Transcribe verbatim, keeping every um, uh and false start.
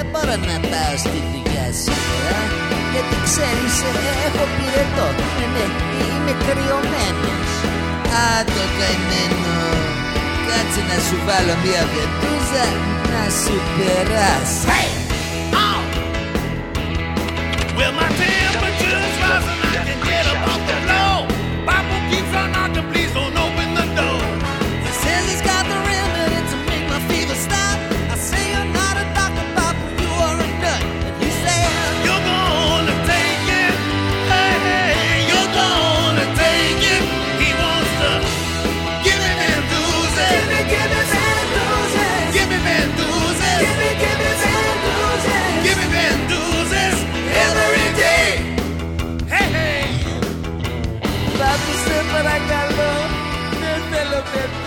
δεν μπορώ να πάω στη δουλειά σήμερα, γιατί ξέρεις, έχω πυρετό. Ναι, ναι, είμαι κρυωμένος. Α, το καημένο. Κάτσε να σου βάλω μια βεντούζα να σου περάσει. Hey! Oh! Well, my temperature's rising, I can get up off the floor. Papa keeps on knocking, please don't open the door. He says he's got the remedy to make my fever stop. I say you're not a doctor, Papa, you are a nut. And you say you're gonna take it. Hey, hey, you're gonna take it. He wants to give me Van-Duzes. Give me, give me Van-Duzes. Give me Van-Duzes. Give me, give me Van-Duzes. Give me Van-Duzes every day. Hey, hey. Papi, σε παρακαλώ, δεν θέλω Van-Duzes.